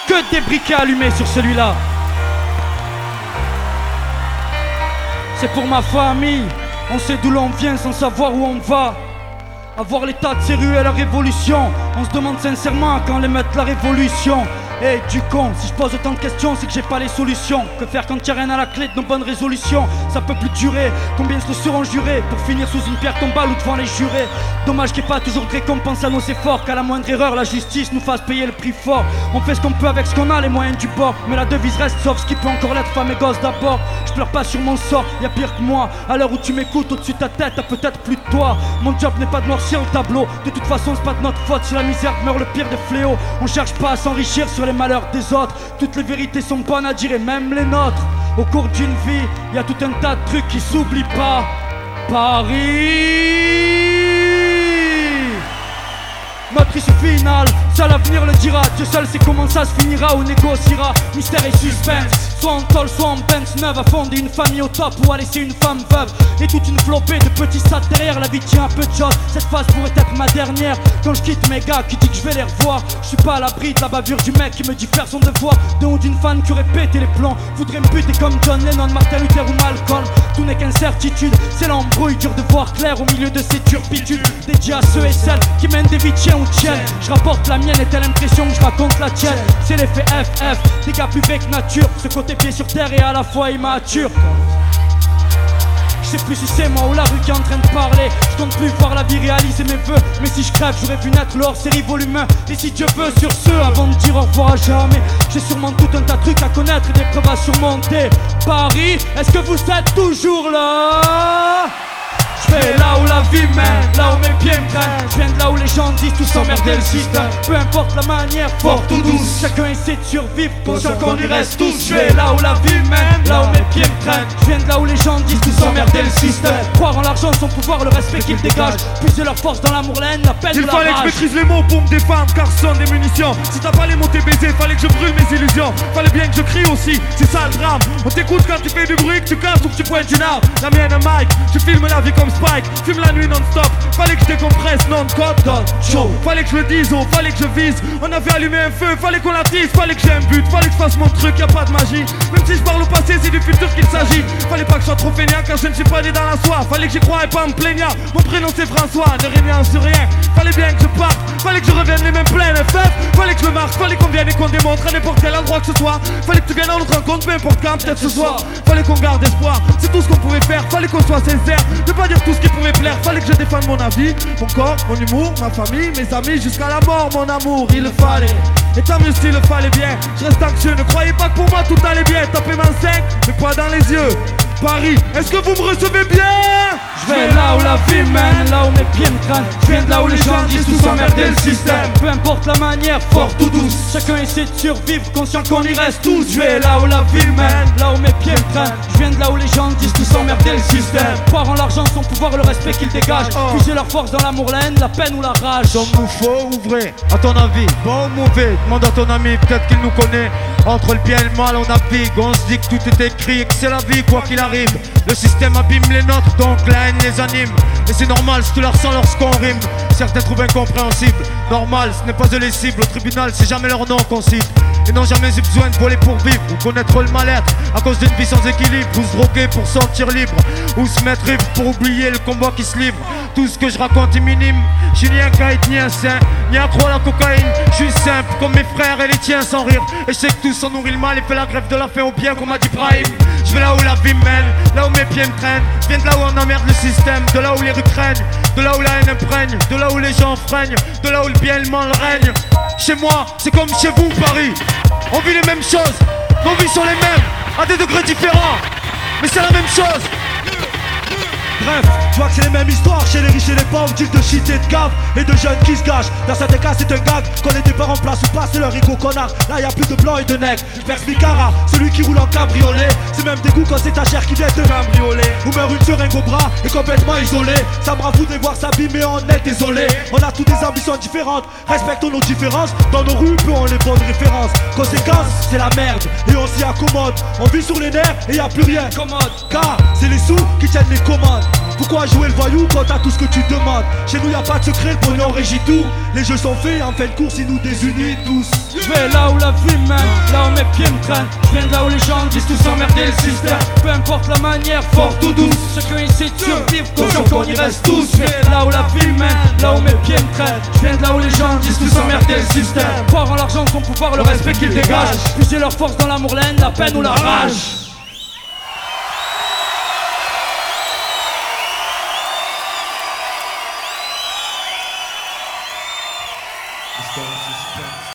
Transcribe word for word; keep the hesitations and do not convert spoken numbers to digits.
Que des briquets allumés sur celui-là. C'est pour ma famille. On sait d'où l'on vient sans savoir où on va. À voir l'état de ces rues et la révolution, on se demande sincèrement quand les mettre la révolution. Eh hey, du con, si je pose autant de questions, c'est que j'ai pas les solutions. Que faire quand y'a rien à la clé de nos bonnes résolutions? Ça peut plus durer, combien se seront jurés pour finir sous une pierre tombale ou devant les jurés? Dommage qu'il n'y ait pas toujours de récompense à nos efforts, qu'à la moindre erreur la justice nous fasse payer le prix fort. On fait ce qu'on peut avec ce qu'on a, les moyens du bord, mais la devise reste sauf ce qui peut encore l'être, femme et gosse d'abord. Je pleure pas sur mon sort, y'a pire que moi. À l'heure où tu m'écoutes, au-dessus de ta tête, t'as peut-être plus de toi. Mon job n'est pas de noircir le tableau, de toute façon c'est pas de notre faute si la misère meurt le pire des fléaux. On cherche pas à s'enrichir sur les malheurs des autres. Toutes les vérités sont bonnes à dire et même les nôtres. Au cours d'une vie, y a tout un tas de trucs qui s'oublient pas. Paris, notre issue finale, seul l'avenir le dira. Dieu seul sait comment ça se finira ou négociera. Mystère et suspense, soit en tôle, soit en Benz neuve. À fonder une famille au top ou à laisser une femme veuve. Et toute une flopée de petits stats derrière. La vie tient un peu de choses, cette phase pourrait être ma dernière. Quand je quitte mes gars qui dit que je vais les revoir, je suis pas à l'abri de la bavure du mec qui me dit faire son devoir. De ou d'une fan qui aurait pété les plombs, voudrait me buter comme John Lennon, Martin Luther ou Malcolm. Tout n'est qu'incertitude, c'est l'embrouille, dur de voir clair au milieu de ces turpitudes. Dédié à ceux et celles qui mènent des vies tiens ou tiennes. Je rapporte la mienne et t'as l'impression que je raconte la tienne. C'est l'effet F F, des gars plus vecs que nature. Ce côté pied sur terre et à la fois immature. Je sais plus si c'est moi ou la rue qui est en train de parler. Je compte plus voir la vie réaliser mes vœux. Mais si je crève j'aurais vu naître leur série volume un. Et si Dieu veut sur ce, avant de dire au revoir à jamais, j'ai sûrement tout un tas de trucs à connaître et des preuves à surmonter. Paris, est-ce que vous êtes toujours là? Je vais là où la vie mène, là où mes pieds me traînent. Je viens de là où les gens disent tout s'emmerder le système. Peu importe la manière, forte ou douce, chacun essaie de survivre, conscient qu'on y reste tous. Je vais là où la vie mène, là où mes pieds me traînent. Je viens de là où les gens disent tout s'emmerder le système. Croire en l'argent, son pouvoir, le respect qu'il dégage. Puiser leur force dans l'amour, la haine, la peine ou la rage. Il fallait que je maîtrise les mots pour me défendre, car ce sont des munitions. Si t'as pas les mots t'es baisé, fallait que je brûle mes illusions. Fallait bien que je crie aussi, c'est ça le drame. On t'écoute quand tu fais du bruit, que tu casses ou que tu pointes une arme. La mienne un mic, tu filmes la vie comme Spike. Fume la nuit non-stop, fallait que je décompresse non-code show. Fallait que je le dise, oh, fallait que je vise. On avait allumé un feu, fallait qu'on l'attise. Fallait que j'ai un but, fallait que je fasse mon truc, y'a pas de magie. Même si je parle au passé, c'est du futur qu'il s'agit. Fallait pas que je sois trop fainéant car je ne suis pas né dans la soie. Fallait que j'y croie et pas me plaignant. Mon prénom c'est François, ne rien sur rien. Fallait bien que je parte, fallait que je revienne les mêmes pleines F F. Fallait que je me marque, fallait qu'on vienne et qu'on démontre à n'importe quel endroit que ce soit. Fallait que tu viennes en notre rencontre, peu importe quand, peut-être ce soir. Fallait qu'on garde espoir, c'est tout ce qu'on pouvait faire. Fallait qu'on soit sincère, ne pas dire tout ce qui pouvait plaire. Fallait que je défende mon avis, mon corps, mon humour, ma famille, mes amis, jusqu'à la mort, mon amour, il le fallait. Et tant mieux s'il le fallait bien, je reste anxieux, ne croyez pas que pour moi tout allait bien. Tapez ma cinq, mais pas dans les yeux. Paris, est-ce que vous me recevez bien? Je vais là où la vie mène, là où mes pieds me traînent. Je viens de là où les gens disent tout s'emmerder le système. Peu importe la manière, forte ou douce, chacun essaie de survivre, conscient qu'on y reste tous. Je vais là où la vie mène, là où mes pieds me traînent. Je viens de là où les gens disent tout s'emmerder le système. Croire en l'argent, son pouvoir, le respect qu'il dégage. Puiser leur force dans l'amour, la haine, la peine ou la rage. Sommes-nous faux ou vrai? À ton avis, bon ou mauvais? Demande à ton ami, peut-être qu'il nous connaît. Entre le bien et le mal on navigue. On se dit que tout est écrit et que c'est la vie quoi qu'il arrive. Le système abîme les nôtres, donc la haine les anime. Et c'est normal si tu leur sens lorsqu'on rime. Certains trouvent incompréhensible. Normal, ce n'est pas eux les cibles. Au tribunal, c'est jamais leur nom qu'on cite. Ils n'ont jamais eu besoin de voler pour vivre ou connaître le mal-être à cause d'une vie sans équilibre. Ou se droguer pour sentir libre, ou se mettre ivre pour oublier le combat qui se livre. Tout ce que je raconte est minime. Je suis ni un caïd, ni un saint, ni accro à la cocaïne. Je suis simple comme mes frères et les tiens sans rire. Et je sais que tout s'en nourrit le mal et fait la grève de la faim au bien comme a dit Brahim. Je vais là où la vie mène, là où mes pieds me traînent. Je viens de là où on emmerde le système, de là où les rues craignent, de là où la haine imprègne, de là où les gens freinent, de là où le bien et le mal règnent. Chez moi, c'est comme chez vous Paris. On vit les mêmes choses, nos vies sont les mêmes, à des degrés différents, mais c'est la même chose. Bref, je vois que c'est les mêmes histoires chez les riches et les pauvres, deal de shit et de gaves et de jeunes qui se gâchent. Dans certains cas c'est un gag, quand les départs en place ou pas c'est leur ego connard. Là y'a plus de blancs et de nègres, verse Micara, celui qui roule en cabriolet. C'est même dégoût quand c'est ta chair qui vient te cambrioler. Ou meurt une seringue au bras et complètement isolé. Ça me ravoue de les voir s'abîmer, on est désolé. On a tous des ambitions différentes, respectons nos différences. Dans nos rues, peu ont les bonnes références. Conséquence, c'est la merde et on s'y accommode. On vit sur les nerfs et y'a plus rien commode. Car c'est les sous qui tiennent les commandes. Pourquoi jouer le voyou quand t'as tout ce que tu demandes? Chez nous y'a pas de secret, le pognon régit tout. Les jeux sont faits, en fin de course ils nous désunissent tous. Je vais là où la vie mène, pieds me traînent. Je viens de là où les gens disent tous emmerder le système. Peu importe la manière, forte ou douce, chacun essaie de survivre, conscient qu'on y reste tous. Je viens là où la vie mène, là où mes pieds me traînent. Je viens de là où les gens disent tous emmerder le système. Croire en l'argent, son pouvoir, le respect qu'ils dégagent. Puiser leur force dans l'amour, l'aine, la peine ou la rage.